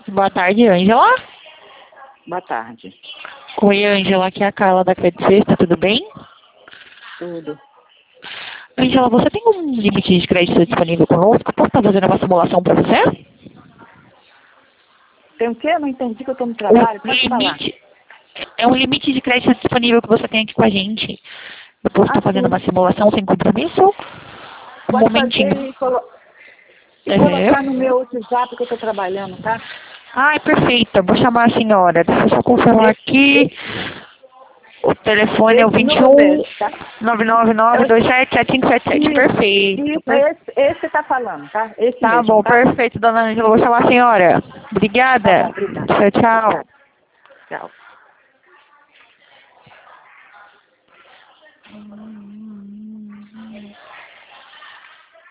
Boa tarde, Ângela. Boa tarde. Oi, Ângela, aqui é a Carla da Credit Suisse, tudo bem? Tudo. Ângela, você tem um limite de crédito disponível conosco? Posso estar fazendo uma simulação para você? Tem o quê? Eu não entendi que eu estou no trabalho. Pode falar. É um limite de crédito disponível que você tem aqui com a gente. Eu posso estar fazendo Sim. uma simulação sem compromisso? Um Pode momentinho. fazer e Uhum. colocar no meu WhatsApp que eu estou trabalhando, tá? Ai, perfeito. Eu vou chamar a senhora. Deixa eu só confirmar aqui. O telefone é o Esse número 21 mesmo, tá? 999277577. Perfeito. Isso, esse que tá falando, tá? Esse Tá mesmo, bom, tá? perfeito, dona Ângela. Vou chamar a senhora. Tá bom, Obrigada. obrigada. Tchau, tchau. Tchau.